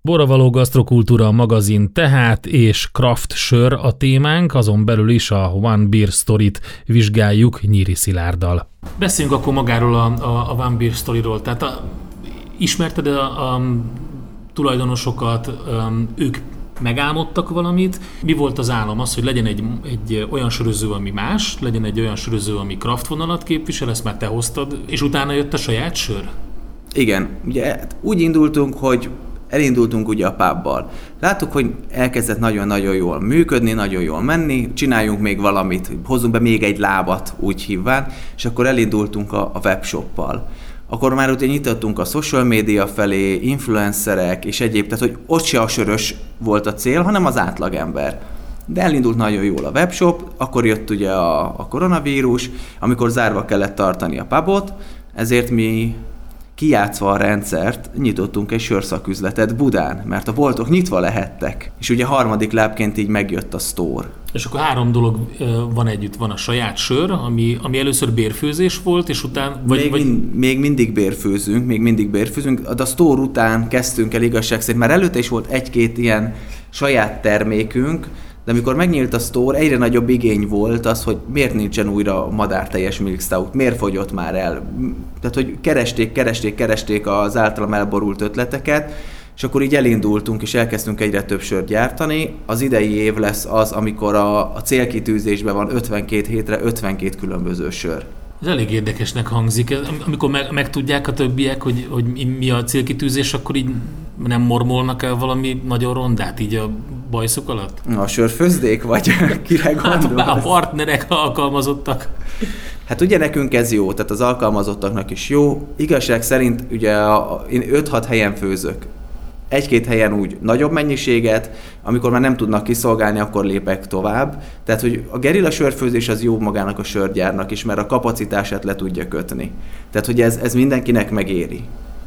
Borravaló gasztrokultúra magazin tehát, és craft sör a témánk, azon belül is a One Beer Story-t vizsgáljuk Nyíri Szilárddal. Beszéljünk akkor magáról a One Beer Story-ról. Tehát ismerted a tulajdonosokat, ők megálmodtak valamit. Mi volt az álom? Az, hogy legyen egy olyan söröző, ami más, legyen egy olyan söröző, ami craft vonalat képvisel, ezt már te hoztad, és utána jött a saját sör? Igen, ugye úgy indultunk, hogy elindultunk ugye a pubbal. Láttuk, hogy elkezdett nagyon-nagyon jól működni, nagyon jól menni, csináljunk még valamit, hozzunk be még egy lábat, úgy hívván, és akkor elindultunk a webshoppal. Akkor már ugye nyitottunk a social media felé, influencerek és egyéb, tehát hogy ott se a sörös volt a cél, hanem az átlagember. De elindult nagyon jól a webshop, akkor jött ugye a koronavírus, amikor zárva kellett tartani a pubot, ezért mi kijátszva a rendszert, nyitottunk egy sörszaküzletet Budán, mert a boltok nyitva lehettek. És ugye harmadik lábként így megjött a store. És akkor 3 dolog van együtt. Van a saját sör, ami először bérfőzés volt, és utána... Még mindig bérfőzünk, de a store után kezdtünk el igazság szerint. Már előtte is volt 1-2 ilyen saját termékünk, de amikor megnyílt a store, egyre nagyobb igény volt az, hogy miért nincsen újra madárteljes milk stout, miért fogyott már el. Tehát, hogy keresték az általam elborult ötleteket, és akkor így elindultunk, és elkezdtünk egyre több sört gyártani. Az idei év lesz az, amikor a célkitűzésben van 52 hétre 52 különböző sör. Ez elég érdekesnek hangzik. Amikor megtudják a többiek, hogy mi a célkitűzés, akkor így nem mormolnak el valami nagyon rondát így a bajszuk alatt? A sörfőzdék, vagy kire gondolsz? Hát a partnerek, alkalmazottak. Hát ugye nekünk ez jó, tehát az alkalmazottaknak is jó. Igazság szerint ugye én 5-6 helyen főzök. 1-2 helyen úgy nagyobb mennyiséget, amikor már nem tudnak kiszolgálni, akkor lépek tovább. Tehát, hogy a gerilla sörfőzés az jó magának a sörgyárnak is, mert a kapacitását le tudja kötni. Tehát, hogy ez mindenkinek megéri.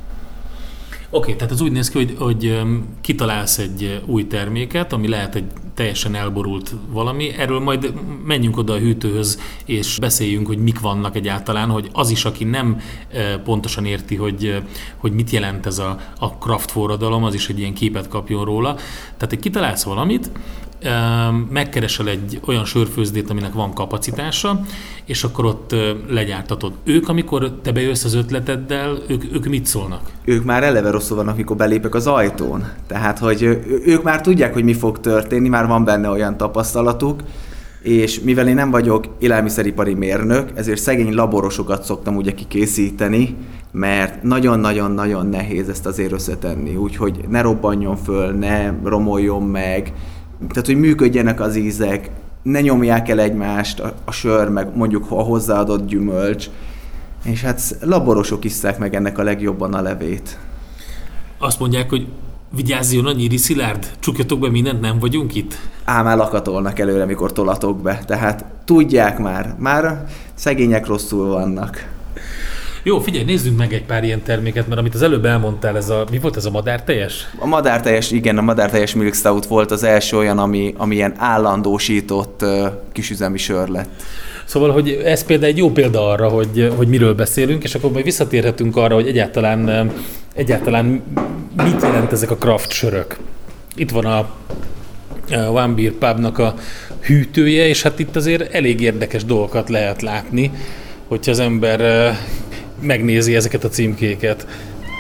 Oké, tehát az úgy néz ki, hogy kitalálsz egy új terméket, ami lehet egy teljesen elborult valami. Erről majd menjünk oda a hűtőhöz, és beszéljünk, hogy mik vannak egyáltalán, hogy az is, aki nem pontosan érti, hogy mit jelent ez a craft forradalom, az is egy ilyen képet kapjon róla. Tehát, hogy kitalálsz valamit, megkeresel egy olyan sörfőzdét, aminek van kapacitása, és akkor ott legyártatod. Ők, amikor te bejössz az ötleteddel, ők mit szólnak? Ők már eleve rosszul vannak, amikor belépek az ajtón. Tehát, hogy ők már tudják, hogy mi fog történni, már van benne olyan tapasztalatuk, és mivel én nem vagyok élelmiszeripari mérnök, ezért szegény laborosokat szoktam ugye kikészíteni, mert nagyon-nagyon-nagyon nehéz ezt azért összetenni, úgyhogy ne robbanjon föl, ne romoljon meg, tehát, hogy működjenek az ízek, ne nyomják el egymást a sör, meg mondjuk a hozzáadott gyümölcs, és hát laborosok isszák meg ennek a legjobban a levét. Azt mondják, hogy vigyázzjon a Nyíri Szilárd, csukjatok be mindent, nem vagyunk itt? Már lakatolnak előre, mikor tolatok be, tehát tudják már szegények rosszul vannak. Jó, figyelj, nézzünk meg egy pár ilyen terméket, mert amit az előbb elmondtál, mi volt ez a madárteljes? A madárteljes milk stout volt az első olyan, ami ilyen állandósított kisüzemi sör lett. Szóval, hogy ez például egy jó példa arra, hogy miről beszélünk, és akkor majd visszatérhetünk arra, hogy egyáltalán mit jelent ezek a craft sörök. Itt van a One Beer Pubnak a hűtője, és hát itt azért elég érdekes dolgokat lehet látni, hogyha az ember megnézi ezeket a címkéket.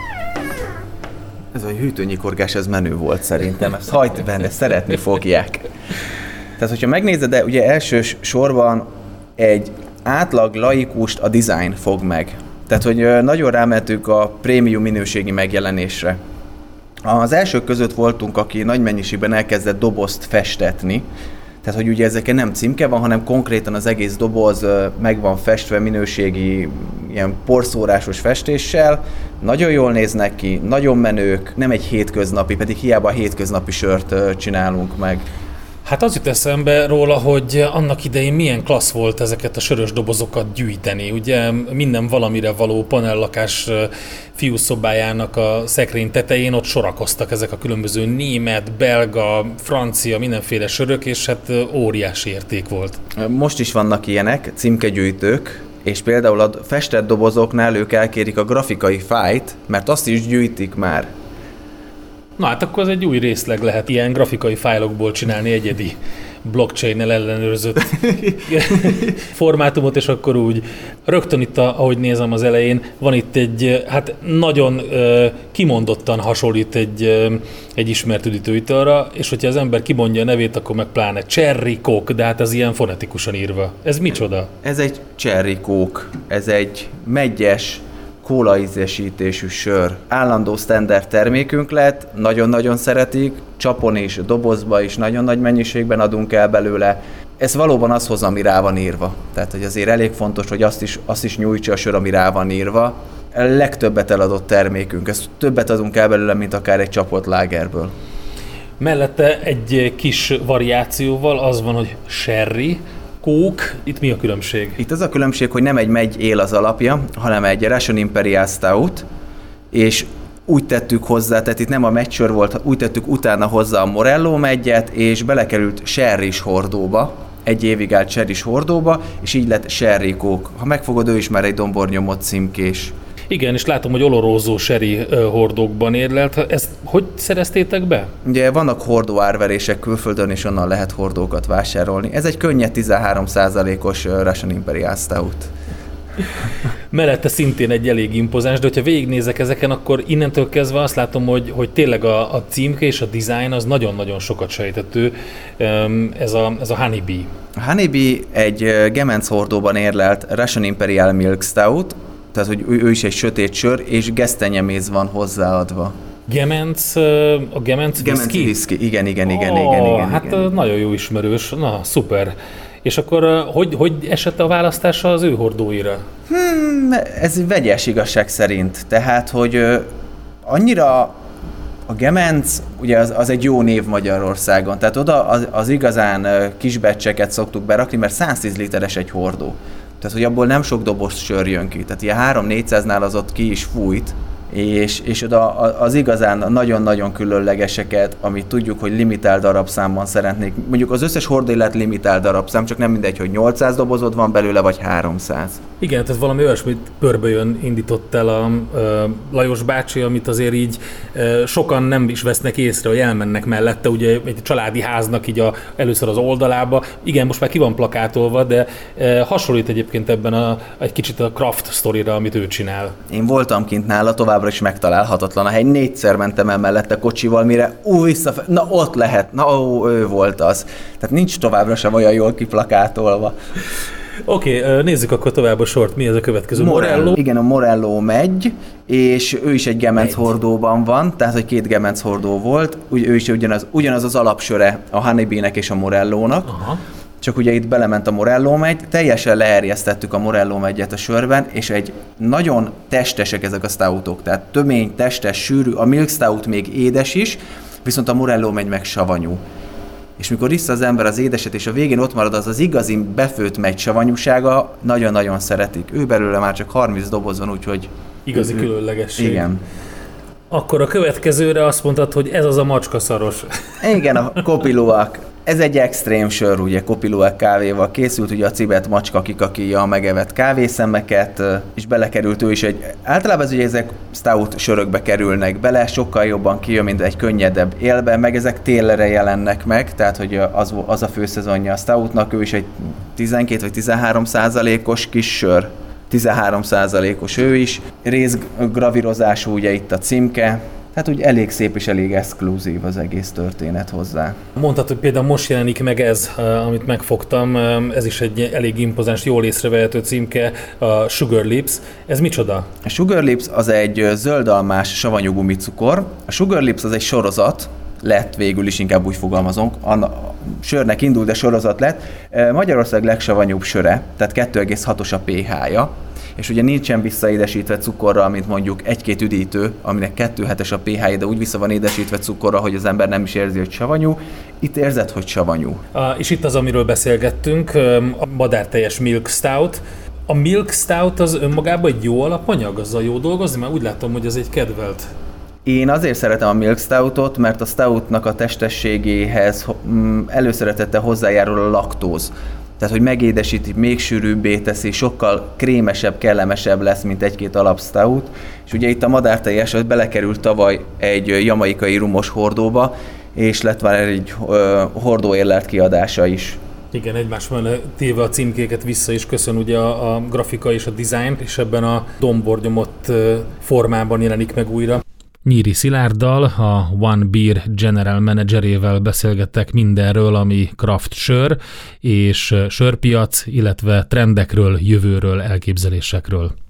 Ez a hűtőnyikorgás, ez menő volt szerintem, ezt hagyd benne, szeretni fogják. Tehát, hogyha megnézed, de ugye első sorban egy átlag laikust a design fog meg. Tehát, hogy nagyon rámentünk a prémium minőségi megjelenésre. Az elsők között voltunk, aki nagy mennyiségben elkezdett dobozt festetni, tehát, hogy ugye ezeken nem címke van, hanem konkrétan az egész doboz meg van festve minőségi, ilyen porszórásos festéssel. Nagyon jól néznek ki, nagyon menők, nem egy hétköznapi, pedig hiába hétköznapi sört csinálunk meg. Hát az jut eszembe róla, hogy annak idején milyen klassz volt ezeket a sörös dobozokat gyűjteni. Ugye minden valamire való panellakás fiúszobájának a szekrény tetején ott sorakoztak ezek a különböző német, belga, francia, mindenféle sörök, és hát óriási érték volt. Most is vannak ilyenek, címkegyűjtők, és például a festett dobozoknál ők elkérik a grafikai fájlt, mert azt is gyűjtik már. Na hát akkor ez egy új részleg lehet ilyen grafikai fájlokból csinálni egyedi blockchain-nel ellenőrzött formátumot, és akkor úgy rögtön itt, ahogy nézem az elején, van itt egy, hát nagyon kimondottan hasonlít egy ismert üdítőitalra, és hogyha az ember kimondja a nevét, akkor meg pláne Cherry Coke, de hát ez ilyen fonetikusan írva. Ez micsoda? Ez egy Cherry Coke, ez egy meggyes, kólaízesítésű sör. Állandó standard termékünk lett, nagyon-nagyon szeretik, csapon és dobozba is nagyon nagy mennyiségben adunk el belőle. Ez valóban az hoz, ami rá van írva. Tehát, hogy azért elég fontos, hogy azt is nyújtsa a sör, ami rá van írva. A legtöbbet eladott termékünk. Ezt többet adunk el belőle, mint akár egy csapott lágerből. Mellette egy kis variációval az van, hogy sherry, Coke. Itt mi a különbség? Itt az a különbség, hogy nem egy megy él az alapja, hanem egy Russian Imperial Stout, és úgy tettük hozzá, tehát itt nem a megysör volt, úgy tettük utána hozzá a Morello meggyet, és belekerült sherrys hordóba, egy évig állt sherrys hordóba, és így lett Sherry Coke. Ha megfogod, ő is már egy dombornyomott címkés. Igen, és látom, hogy olorózó sherry hordókban érlelt. Ezt hogy szereztétek be? Ugye vannak hordó árverések külföldön, és onnan lehet hordókat vásárolni. Ez egy könnyed 13%-os Russian Imperial Stout. Mellette szintén egy elég impozáns, de hogyha végignézek ezeken, akkor innentől kezdve azt látom, hogy tényleg a címke és a design az nagyon-nagyon sokat sejtető. Ez a Honeybee. A Honeybee egy gemenc hordóban érlelt Russian Imperial Milk Stout, tehát hogy ő is egy sötét sör, és gesztenyeméz van hozzáadva. Gemenc whisky? Igen. Hát nagyon jó ismerős, na szuper. És akkor hogy esett a választása az ő hordóira? Ez vegyes igazság szerint. Tehát, hogy annyira a Gemenc, ugye az egy jó név Magyarországon. Tehát oda az igazán kisbecseket szoktuk berakni, mert 110 literes egy hordó. Tehát, hogy abból nem sok doboz sör jön ki. Tehát ilyen 300-400-nál az ott ki is fújt, és oda az igazán nagyon-nagyon különlegeseket, amit tudjuk, hogy limitált darabszámban szeretnék. Mondjuk az összes hordó lett limitált darabszám, csak nem mindegy, hogy 800 dobozod van belőle, vagy 300. Igen, tehát valami olyasmit pörböjön indított el a Lajos bácsi, amit azért így sokan nem is vesznek észre, hogy elmennek mellette, ugye egy családi háznak így először az oldalába. Igen, most már ki van plakátolva, de hasonlít egyébként ebben egy kicsit a craft sztorira, amit ő csinál. Én voltam kint nála, továbbra is megtalálhatatlan a hely. 4-szer mentem el mellette kocsival, mire na ott lehet, ő volt az. Tehát nincs továbbra sem olyan jól kiplakátolva. Oké, nézzük akkor tovább a sort. Mi ez a következő? Morello? Igen, a Morello megy, és ő is egy gemenc hordóban van, tehát hogy 2 gemenc hordó volt, ő is ugyanaz az alapsöre a Honeybee-nek és a Morellónak. Aha. Csak ugye itt belement a Morello megy, teljesen leerjesztettük a Morello megyet a sörben, és egy nagyon testesek ezek a stoutok, tehát tömény, testes, sűrű, a Milk Stout még édes is, viszont a Morello megy meg savanyú. És mikor iszza az ember az édeset, és a végén ott marad az igazi befőtt megy savanyúsága, nagyon-nagyon szeretik. Ő belőle már csak 30 doboz van, úgyhogy... Igazi különlegesség. Igen. Akkor a következőre azt mondtad, hogy ez az a macskaszaros. Igen, a Kopiluak. Ez egy extrém sör, ugye Kopiluak kávéval készült, ugye a cibet macska kikakíja a megevett kávészemeket, és belekerült ő is általában ez ugye ezek stout sörökbe kerülnek bele, sokkal jobban kijön, mint egy könnyedebb élbe, meg ezek télre jelennek meg, tehát hogy az a főszezonja a stoutnak, ő is egy 12 vagy 13%-os kis sör. 13%-os ő is, részgravírozású ugye itt a címke, tehát úgy elég szép és elég exkluzív az egész történet hozzá. Mondtad, hogy például most jelenik meg ez, amit megfogtam, ez is egy elég impozáns, jól észrevehető címke, a Sugar Lips. Ez micsoda? A Sugar Lips az egy zöldalmás savanyú gumicukor. A Sugar Lips az egy sorozat, lett végül is, inkább úgy fogalmazunk, sörnek indul, de sorozat lett. Magyarország legsavanyúbb söre, tehát 2,6-os a pH-ja, és ugye nincsen visszaédesítve cukorral, mint mondjuk 1-2 üdítő, aminek 2,7-es a pH-ja, de úgy vissza van édesítve cukorral, hogy az ember nem is érzi, hogy savanyú. Itt érzed, hogy savanyú. És itt az, amiről beszélgettünk, a madárteljes Milk Stout. A Milk Stout az önmagában egy jó alapanyag, azzal jó dolgozni? Mert úgy látom, hogy ez egy kedvelt. Én azért szeretem a Milk Stoutot, mert a stoutnak a testességéhez előszeretettel hozzájárul a laktóz. tehát hogy megédesíti, még sűrűbbé teszi, sokkal krémesebb, kellemesebb lesz, mint egy-két alapstout. És ugye itt a madártej eset belekerült tavaly egy jamaikai rumos hordóba, és lett már egy hordóérlelt kiadása is. Igen, egymás mellett téve a címkéket vissza is köszön ugye a grafika és a design, és ebben a dombornyomott formában jelenik meg újra. Nyíri Szilárddal, a One Beer General Managerével beszélgettek mindenről, ami craft sör és sörpiac, illetve trendekről, jövőről, elképzelésekről.